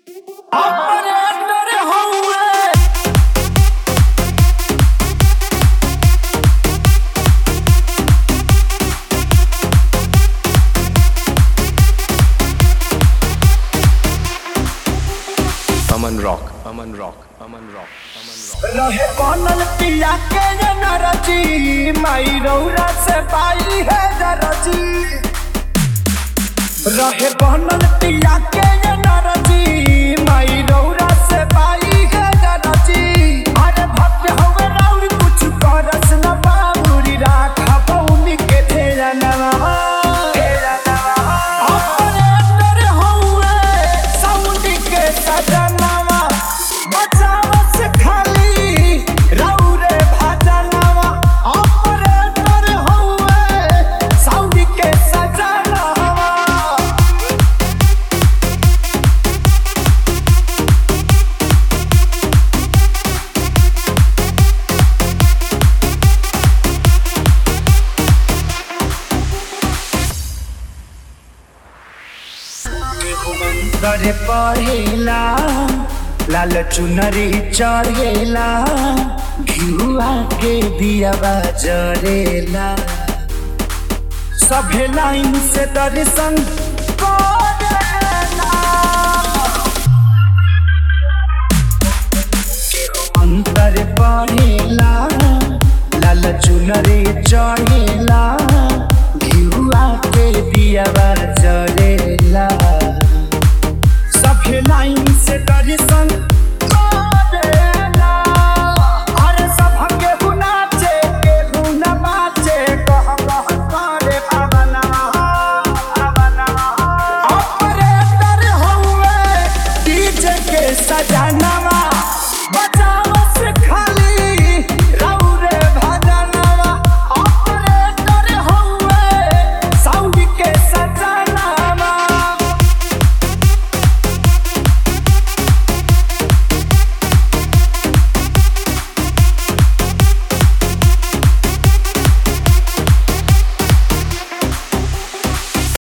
Aman Rock. रहे बनल पिया के नरजी माई रौरा से पाई है दरजी रहे बनल पिया के नरजी माई रौरा से पाई है दरजी अरे भक्त होवे राउर कुछ करस न बाबूरी राखा पौनी के तेरा नवा ऑपरेटर होवे साउंड के सजनवा बचावस खाली रौरे भजनवा ऑपरेटर होवे साउंड के सजनवा मंत्र पढ़ेला लाल चुनरी चढ़ेला घिउआ के दिया जरेला सभे लाइन से दर्शन करेला मंत्र पढ़ेला लाल चुनरी चढ़ेला घिउआ के दिया जरेला सभे लाइन से दर्शन करेला अरे सभके गुनाचे के गुना बाचे कह करे भावनवा ऑपरेटर होवे डीजे के सजाना